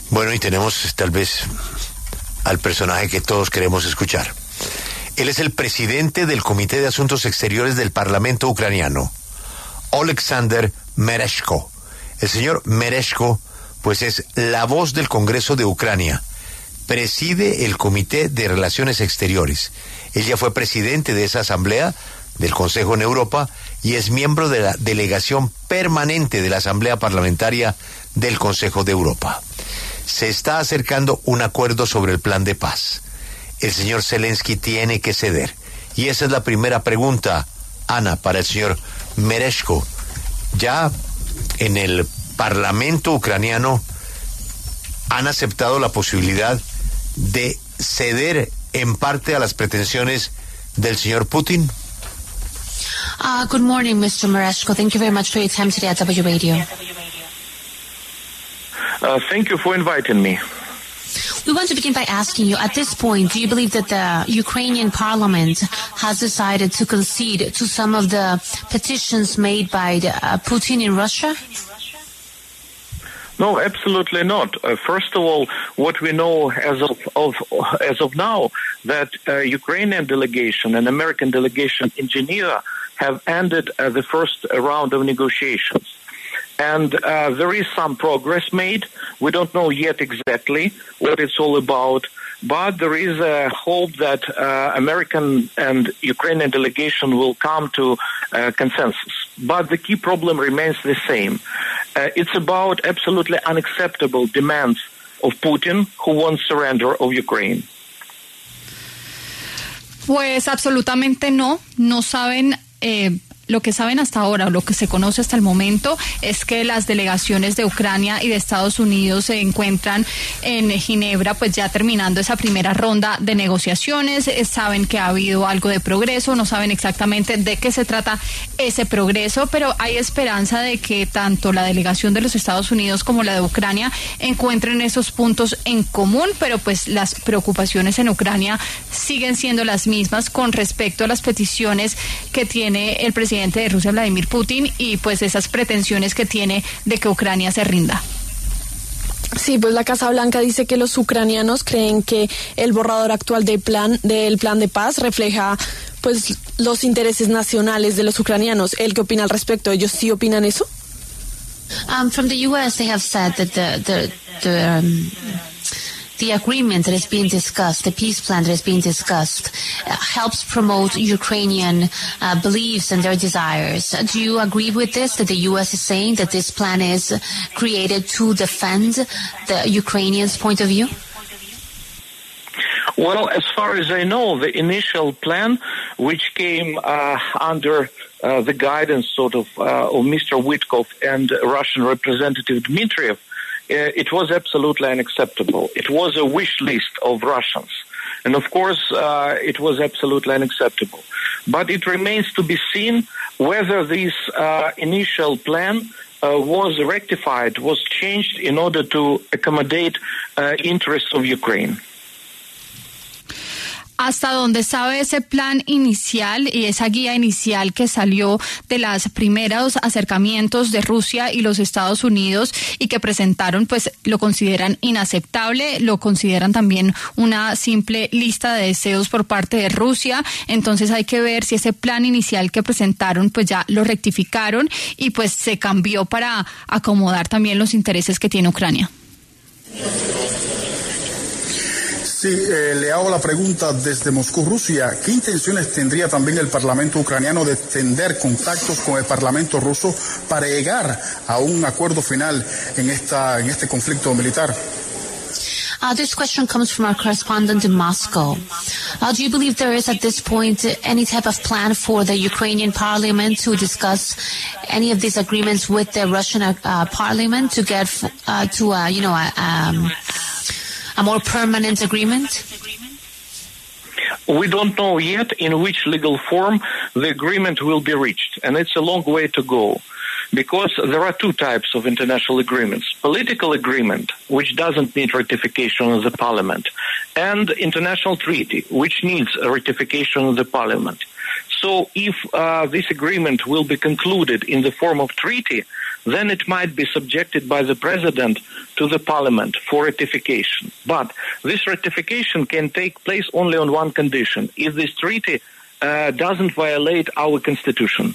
Bueno, y tenemos tal vez al personaje que todos queremos escuchar. Él es el presidente del Comité de Asuntos Exteriores del Parlamento ucraniano, Oleksandr Mereshko. El señor Mereshko, pues es la voz del Congreso de Ucrania. Preside el Comité de Relaciones Exteriores. Él ya fue presidente de esa asamblea del Consejo en Europa y es miembro de la delegación permanente de la Asamblea Parlamentaria del Consejo de Europa. Se está acercando un acuerdo sobre el plan de paz. El señor Zelensky tiene que ceder. Y esa es la primera pregunta, Ana, para el señor Mereshko. Ya en el Parlamento ucraniano han aceptado la posibilidad de ceder en parte a las pretensiones del señor Putin. Good morning, Mr. Mereshko. Thank you very much for your time today at W Radio. Thank you for inviting me. We want to begin by asking you, at this point, do you believe that the Ukrainian parliament has decided to concede to some of the petitions made by Putin in Russia? No, absolutely not. First of all, what we know as of now, that Ukrainian delegation and American delegation in Geneva have ended the first round of negotiations. And there is some progress made. We don't know yet exactly what it's all about, but there is a hope that American and Ukrainian delegation will come to consensus. But the key problem remains the same. It's about absolutely unacceptable demands of Putin, who wants surrender of Ukraine. Pues absolutamente no saben. Lo que saben hasta ahora, o lo que se conoce hasta el momento, es que las delegaciones de Ucrania y de Estados Unidos se encuentran en Ginebra, pues ya terminando esa primera ronda de negociaciones. Saben que ha habido algo de progreso, no saben exactamente de qué se trata ese progreso, pero hay esperanza de que tanto la delegación de los Estados Unidos como la de Ucrania encuentren esos puntos en común, pero pues las preocupaciones en Ucrania siguen siendo las mismas con respecto a las peticiones que tiene el presidente de Rusia, Vladimir Putin, y pues esas pretensiones que tiene de que Ucrania se rinda. Sí, pues la Casa Blanca dice que los ucranianos creen que el borrador actual del plan de paz refleja pues los intereses nacionales de los ucranianos. ¿Él qué opina al respecto? ¿Ellos sí opinan eso? From the U.S. they have said that the agreement that is being discussed, the peace plan that is being discussed, helps promote Ukrainian beliefs and their desires. Do you agree with this, that the U.S. is saying that this plan is created to defend the Ukrainians' point of view? Well, as far as I know, the initial plan, which came under the guidance of Mr. Witkoff and Russian representative Dmitriev, it was absolutely unacceptable. It was a wish list of Russians. And of course, it was absolutely unacceptable. But it remains to be seen whether this initial plan was rectified, was changed in order to accommodate interests of Ukraine. Hasta donde sabe ese plan inicial y esa guía inicial que salió de los primeros acercamientos de Rusia y los Estados Unidos y que presentaron, pues lo consideran inaceptable, lo consideran también una simple lista de deseos por parte de Rusia. Entonces hay que ver si ese plan inicial que presentaron pues ya lo rectificaron y pues se cambió para acomodar también los intereses que tiene Ucrania. Sí, le hago la pregunta desde Moscú, Rusia. ¿Qué intenciones tendría también el Parlamento ucraniano de tender contactos con el Parlamento ruso para llegar a un acuerdo final en este conflicto militar? This question comes from our correspondent in Moscow. Do you believe there is at this point any type of plan for the Ukrainian parliament to discuss any of these agreements with the Russian parliament to get to a more permanent agreement? We don't know yet in which legal form the agreement will be reached, and it's a long way to go. Because there are two types of international agreements. Political agreement, which doesn't need ratification of the parliament, and international treaty, which needs a ratification of the parliament. So if this agreement will be concluded in the form of treaty, then it might be subjected by the president to the parliament for ratification. But this ratification can take place only on one condition: if this treaty doesn't violate our constitution.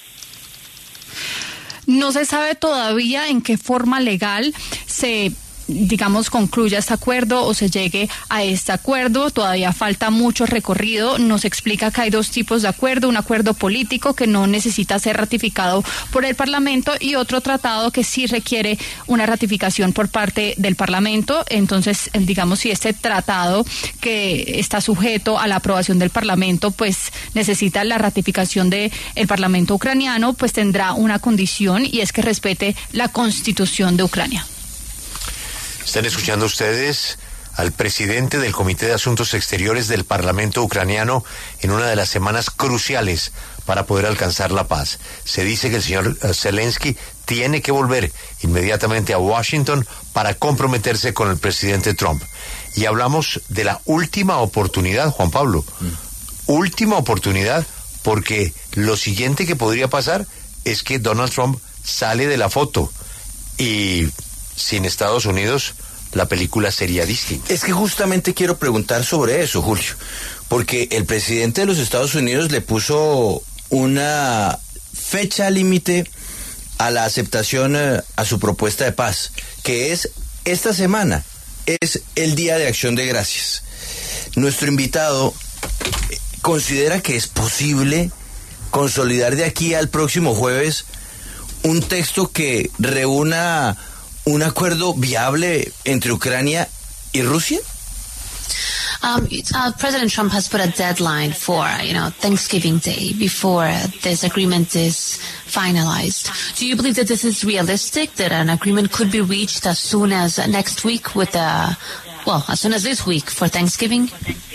No se sabe todavía en qué forma legal se concluya este acuerdo o se llegue a este acuerdo. Todavía falta mucho recorrido. Nos explica que hay dos tipos de acuerdo: un acuerdo político que no necesita ser ratificado por el Parlamento y otro tratado que sí requiere una ratificación por parte del Parlamento. Entonces, si este tratado, que está sujeto a la aprobación del Parlamento, pues necesita la ratificación del Parlamento ucraniano, pues tendrá una condición, y es que respete la Constitución de Ucrania. Están escuchando ustedes al presidente del Comité de Asuntos Exteriores del Parlamento ucraniano en una de las semanas cruciales para poder alcanzar la paz. Se dice que el señor Zelensky tiene que volver inmediatamente a Washington para comprometerse con el presidente Trump. Y hablamos de la última oportunidad, Juan Pablo. Última oportunidad, porque lo siguiente que podría pasar es que Donald Trump sale de la foto y sin Estados Unidos la película sería distinta. Es que justamente quiero preguntar sobre eso, Julio, porque el presidente de los Estados Unidos le puso una fecha límite a la aceptación a su propuesta de paz, que es esta semana, es el Día de Acción de Gracias. Nuestro invitado considera que es posible consolidar de aquí al próximo jueves un texto que reúna un acuerdo viable entre Ucrania y Rusia? President Trump has put a deadline for, Thanksgiving Day before this agreement is finalized. Do you believe that this is realistic, that an agreement could be reached as soon as next week as soon as this week for Thanksgiving?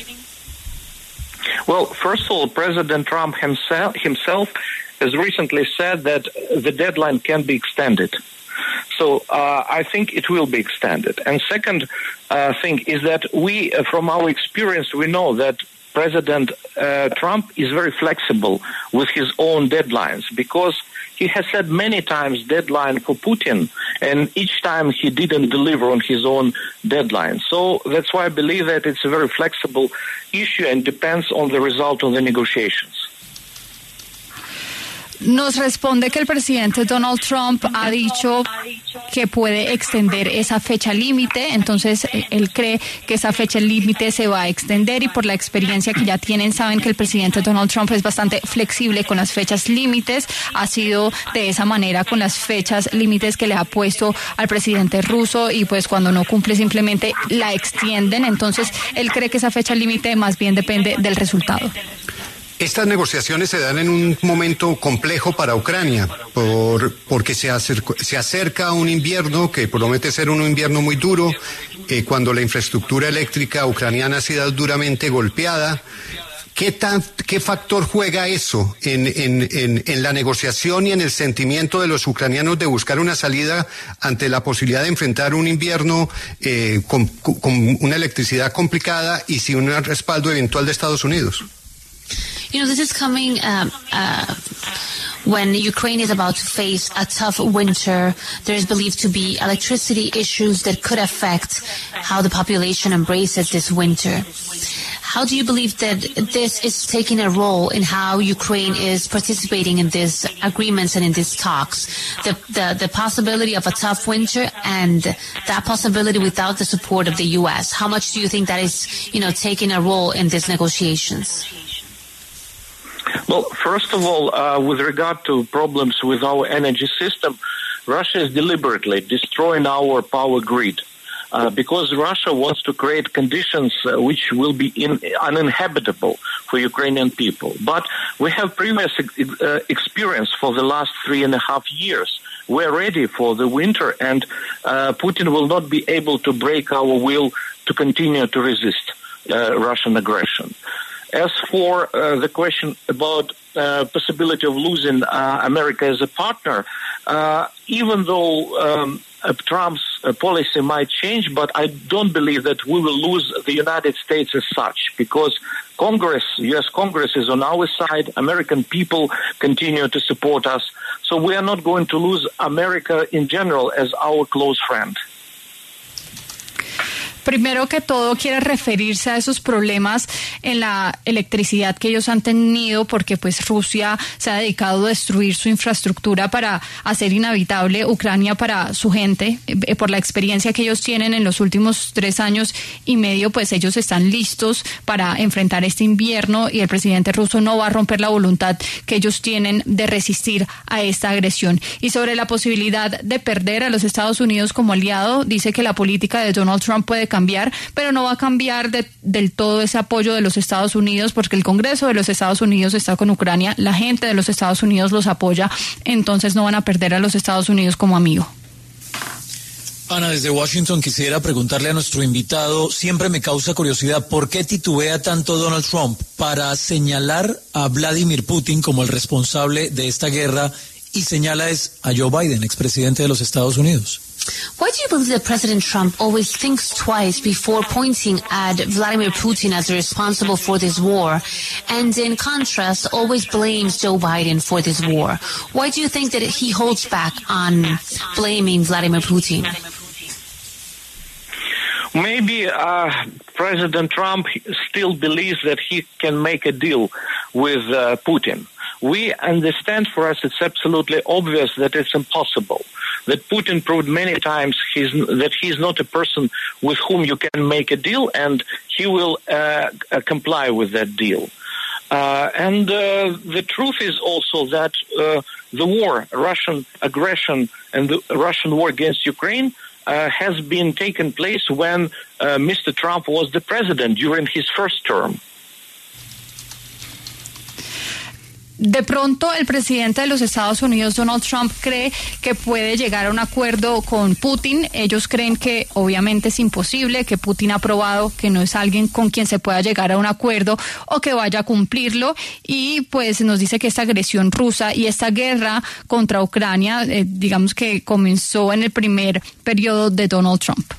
Well, first of all, President Trump himself has recently said that the deadline can be extended. So I think it will be extended. And second thing is that we, from our experience, we know that President Trump is very flexible with his own deadlines, because he has said many times deadline for Putin, and each time he didn't deliver on his own deadline. So that's why I believe that it's a very flexible issue and depends on the result of the negotiations. Nos responde que el presidente Donald Trump ha dicho que puede extender esa fecha límite. Entonces él cree que esa fecha límite se va a extender, y por la experiencia que ya tienen saben que el presidente Donald Trump es bastante flexible con las fechas límites. Ha sido de esa manera con las fechas límites que le ha puesto al presidente ruso, y pues cuando no cumple simplemente la extienden. Entonces él cree que esa fecha límite más bien depende del resultado. Estas negociaciones se dan en un momento complejo para Ucrania, porque se acerca un invierno que promete ser un invierno muy duro, cuando la infraestructura eléctrica ucraniana ha sido duramente golpeada. ¿Qué factor juega eso en la negociación y en el sentimiento de los ucranianos de buscar una salida ante la posibilidad de enfrentar un invierno con una electricidad complicada y sin un respaldo eventual de Estados Unidos? This is coming when Ukraine is about to face a tough winter. There is believed to be electricity issues that could affect how the population embraces this winter. How do you believe that this is taking a role in how Ukraine is participating in these agreements and in these talks? The possibility of a tough winter and that possibility without the support of the U.S. How much do you think that is, taking a role in these negotiations? Well, first of all, with regard to problems with our energy system, Russia is deliberately destroying our power grid because Russia wants to create conditions which will be uninhabitable for Ukrainian people. But we have previous experience for the last 3.5 years. We're ready for the winter, and Putin will not be able to break our will to continue to resist Russian aggression. As for the question about possibility of losing America as a partner, even though Trump's policy might change, but I don't believe that we will lose the United States as such, because U.S. Congress is on our side. American people continue to support us. So we are not going to lose America in general as our close friend. Primero que todo, quiere referirse a esos problemas en la electricidad que ellos han tenido, porque pues Rusia se ha dedicado a destruir su infraestructura para hacer inhabitable Ucrania para su gente. Por la experiencia que ellos tienen en los últimos 3 años y medio, pues ellos están listos para enfrentar este invierno, y el presidente ruso no va a romper la voluntad que ellos tienen de resistir a esta agresión. Y sobre la posibilidad de perder a los Estados Unidos como aliado, dice que la política de Donald Trump puede cambiar, pero no va a cambiar del todo ese apoyo de los Estados Unidos, porque el Congreso de los Estados Unidos está con Ucrania, la gente de los Estados Unidos los apoya, entonces no van a perder a los Estados Unidos como amigo. Ana, desde Washington quisiera preguntarle a nuestro invitado, siempre me causa curiosidad, ¿por qué titubea tanto Donald Trump para señalar a Vladimir Putin como el responsable de esta guerra y señala a Joe Biden, expresidente de los Estados Unidos? Why do you believe that President Trump always thinks twice before pointing at Vladimir Putin as responsible for this war, and in contrast always blames Joe Biden for this war? Why do you think that he holds back on blaming Vladimir Putin? Maybe President Trump still believes that he can make a deal with Putin. We understand, for us it's absolutely obvious that it's impossible. That Putin proved many times that he's not a person with whom you can make a deal, and he will comply with that deal. And the truth is also that the war, Russian aggression and the Russian war against Ukraine has been taken place when Mr. Trump was the president during his first term. De pronto, el presidente de los Estados Unidos, Donald Trump, cree que puede llegar a un acuerdo con Putin. Ellos creen que obviamente es imposible, que Putin ha probado que no es alguien con quien se pueda llegar a un acuerdo o que vaya a cumplirlo. Y pues nos dice que esta agresión rusa y esta guerra contra Ucrania, digamos que comenzó en el primer periodo de Donald Trump.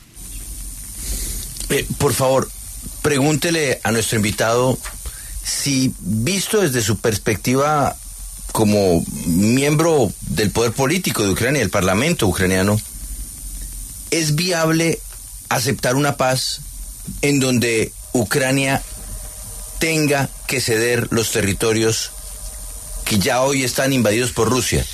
Por favor, pregúntele a nuestro invitado si, visto desde su perspectiva como miembro del poder político de Ucrania, del parlamento ucraniano, ¿es viable aceptar una paz en donde Ucrania tenga que ceder los territorios que ya hoy están invadidos por Rusia?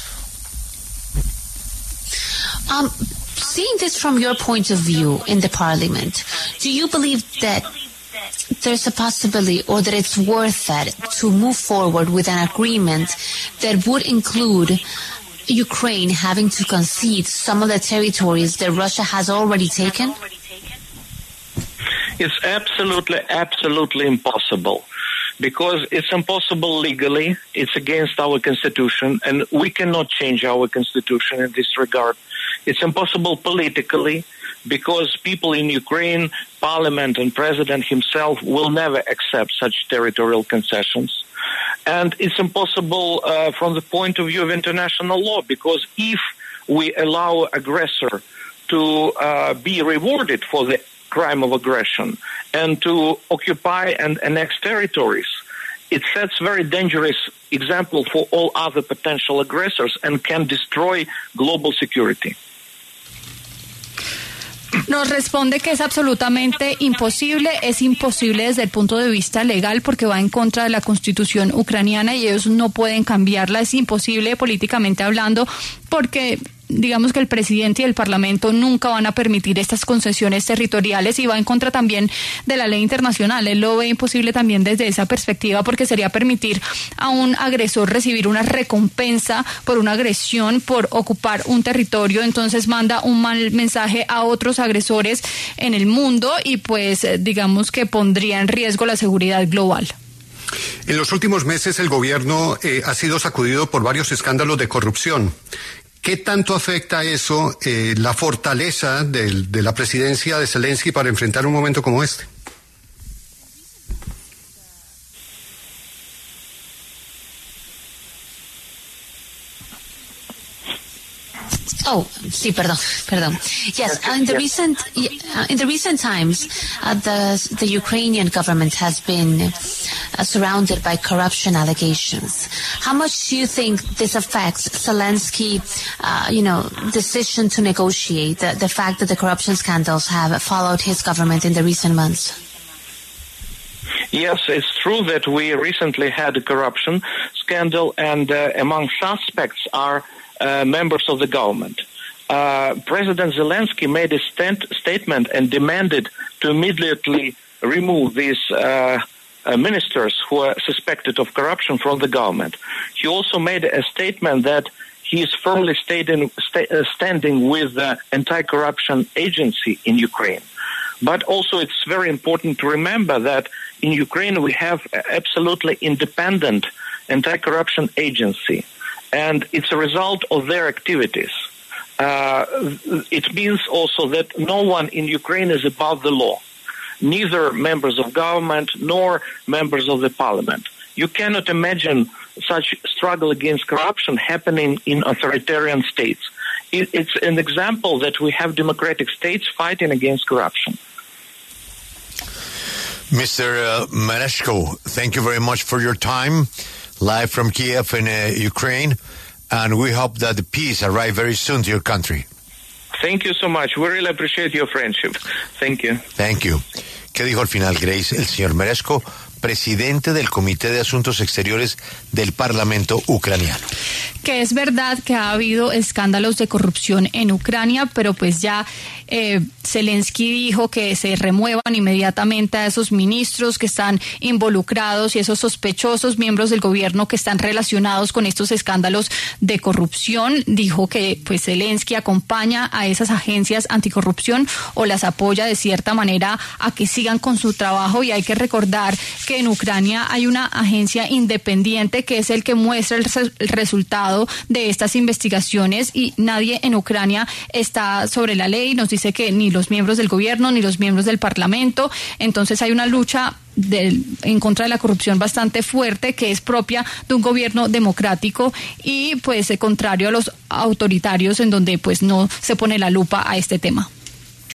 Seeing this from your point of view in the parliament, do you believe that there's a possibility, or that it's worth it to move forward with an agreement that would include Ukraine having to concede some of the territories that Russia has already taken? It's absolutely impossible. Because it's impossible legally, it's against our constitution, and we cannot change our constitution in this regard. It's impossible politically, because people in Ukraine, parliament and president himself will never accept such territorial concessions. And it's impossible from the point of view of international law, because if we allow aggressor to be rewarded for the crime of aggression and to occupy and annex territories, it sets very dangerous example for all other potential aggressors and can destroy global security. Nos responde que es absolutamente imposible, es imposible desde el punto de vista legal porque va en contra de la constitución ucraniana y ellos no pueden cambiarla, es imposible políticamente hablando porque digamos que el presidente y el parlamento nunca van a permitir estas concesiones territoriales y va en contra también de la ley internacional. Él lo ve imposible también desde esa perspectiva porque sería permitir a un agresor recibir una recompensa por una agresión, por ocupar un territorio, entonces manda un mal mensaje a otros agresores en el mundo y pues digamos que pondría en riesgo la seguridad global. En los últimos meses el gobierno ha sido sacudido por varios escándalos de corrupción. ¿Qué tanto afecta eso la fortaleza de la presidencia de Zelensky para enfrentar un momento como este? Oh, Sí, perdón. Yes, in the recent times, the Ukrainian government has been surrounded by corruption allegations. How much do you think this affects Zelensky, decision to negotiate? The fact that the corruption scandals have followed his government in the recent months? Yes, it's true that we recently had a corruption scandal, and among suspects are members of the government. President Zelensky made a statement and demanded to immediately remove these ministers who are suspected of corruption from the government. He also made a statement that he is firmly standing with the anti-corruption agency in Ukraine. But also it's very important to remember that in Ukraine we have absolutely independent anti-corruption agency, and it's a result of their activities. It means also that no one in Ukraine is above the law, neither members of government nor members of the parliament. You cannot imagine such struggle against corruption happening in authoritarian states. It's an example that we have democratic states fighting against corruption. Mr. Mereshko, thank you very much for your time, live from Kiev in Ukraine. And we hope that the peace arrive very soon to your country. Thank you so much. We really appreciate your friendship. Thank you. Thank you. ¿Qué dijo al final, Grace? El señor Mereshko, presidente del Comité de Asuntos Exteriores del Parlamento ucraniano. Que es verdad que ha habido escándalos de corrupción en Ucrania, pero pues ya Zelensky dijo que se remuevan inmediatamente a esos ministros que están involucrados y esos sospechosos miembros del gobierno que están relacionados con estos escándalos de corrupción. Dijo que pues Zelensky acompaña a esas agencias anticorrupción o las apoya de cierta manera a que sigan con su trabajo, y hay que recordar que en Ucrania hay una agencia independiente que es el que muestra el resultado de estas investigaciones, y nadie en Ucrania está sobre la ley. Nos dice que ni los miembros del gobierno ni los miembros del parlamento. Entonces hay una lucha en contra de la corrupción bastante fuerte, que es propia de un gobierno democrático y pues contrario a los autoritarios, en donde pues no se pone la lupa a este tema.